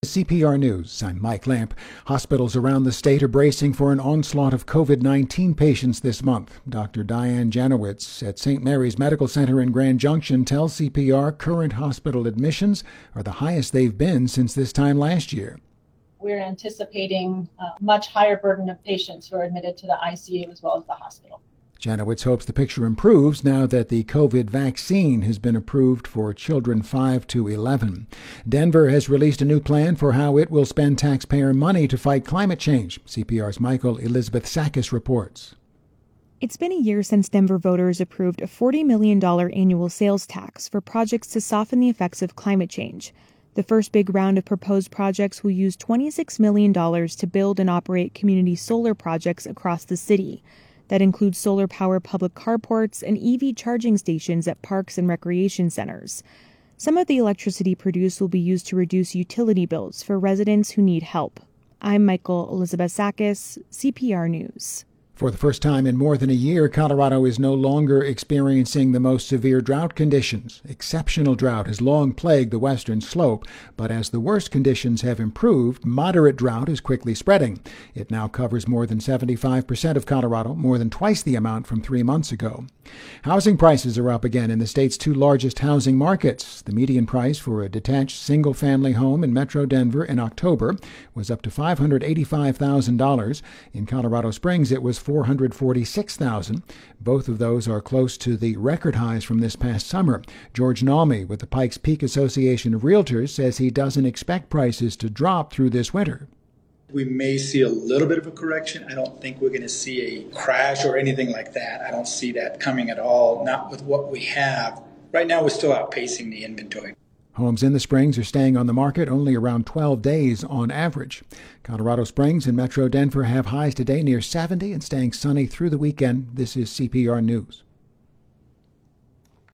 CPR News. I'm Mike Lamp. Hospitals around the state are bracing for an onslaught of COVID-19 patients this month. Dr. Diane Janowitz at St. Mary's Medical Center in Grand Junction tells CPR current hospital admissions are the highest they've been since this time last year. We're anticipating a much higher burden of patients who are admitted to the ICU as well as the hospital. Janowitz hopes the picture improves now that the COVID vaccine has been approved for children 5 to 11. Denver has released a new plan for how it will spend taxpayer money to fight climate change. CPR's Michael Elizabeth Sakis reports. It's been a year since Denver voters approved a $40 million annual sales tax for projects to soften the effects of climate change. The first big round of proposed projects will use $26 million to build and operate community solar projects across the city. That includes solar-powered public carports and EV charging stations at parks and recreation centers. Some of the electricity produced will be used to reduce utility bills for residents who need help. I'm Michael Elizabeth Sakis, CPR News. For the first time in more than a year, Colorado is no longer experiencing the most severe drought conditions. Exceptional drought has long plagued the western slope, but as the worst conditions have improved, moderate drought is quickly spreading. It now covers more than 75% of Colorado, more than twice the amount from 3 months ago. Housing prices are up again in the state's two largest housing markets. The median price for a detached single-family home in Metro Denver in October was up to $585,000. In Colorado Springs, it was $446,000. Both of those are close to the record highs from this past summer. George Nalmy with the Pikes Peak Association of Realtors says he doesn't expect prices to drop through this winter. We may see a little bit of a correction. I don't think we're going to see a crash or anything like that. I don't see that coming at all, not with what we have. Right now, we're still outpacing the inventory. Homes in the Springs are staying on the market only around 12 days on average. Colorado Springs and Metro Denver have highs today near 70 and staying sunny through the weekend. This is CPR News.